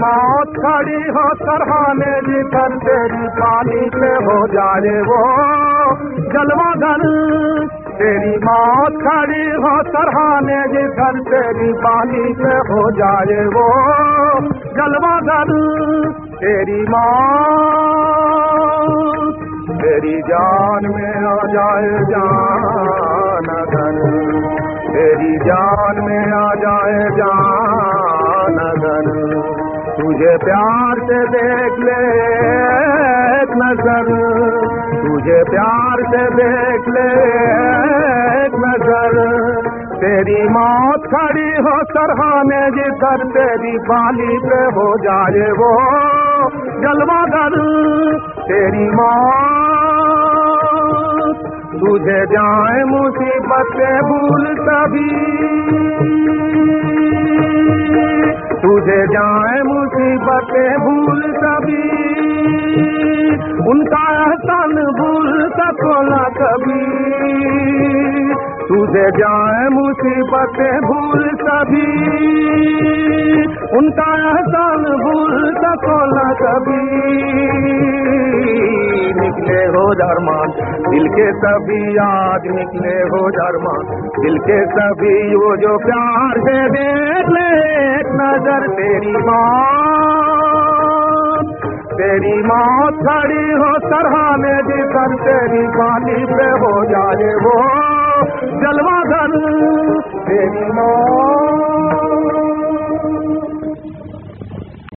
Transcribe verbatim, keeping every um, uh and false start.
मौत खड़ी हो सरहाने जिधर तेरी पानी पे हो जाए वो जलवागर, तेरी मौत खड़ी हो सरहाने जिधर तेरी पानी पे हो जाए वो जलवागर, तेरी मौत तेरी जान में आ जाए जान अगर, तेरी जान में आ जाए जान अगर, तुझे प्यार से देख ले एक नजर, तुझे प्यार से देख ले एक नजर, तेरी मौत खड़ी हो सरहाने जिधर तेरी बाली पे हो जाए वो जलवागर, तेरी मौत तुझे जाए मुसीबतें भूल कभी, तुझे जाए मुसीबतें भूल कभी, उनका एहसान भूल सको ना कभी, तुझे जाए मुसीबतें भूल कभी, उनका एहसान भूल सको ना कभी, निकले हो अरमान दिल के सभी आज निकले हो अरमान दिल के सभी, वो जो प्यार से देख ले एक नजर, तेरी मौत तेरी मौत खड़ी हो सरहाने जिधर तेरी पानी पे हो जाए वो जलवागर, तेरी मौत